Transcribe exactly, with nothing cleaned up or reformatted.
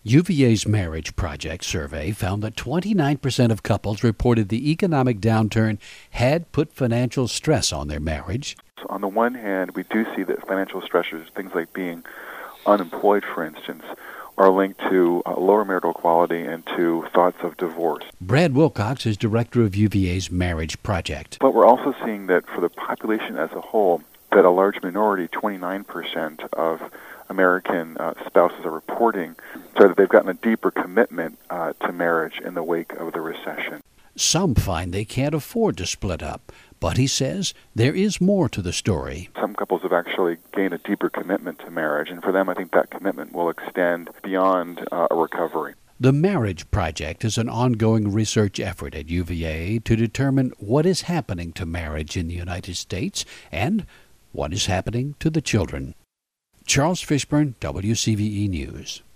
U V A's Marriage Project survey found that twenty-nine percent of couples reported the economic downturn had put financial stress on their marriage. So on the one hand, we do see that financial stressors, things like being unemployed, for instance, are linked to uh, lower marital quality and to thoughts of divorce. Brad Wilcox is director of U V A's Marriage Project. But we're also seeing that for the population as a whole, that a large minority, twenty-nine percent of American uh, spouses are reporting so that they've gotten a deeper commitment uh, to marriage in the wake of the recession. Some find they can't afford to split up, but he says there is more to the story. Some couples have actually gained a deeper commitment to marriage, and for them I think that commitment will extend beyond uh, a recovery. The Marriage Project is an ongoing research effort at U V A to determine what is happening to marriage in the United States and what is happening to the children. Charles Fishburne, W C V E News.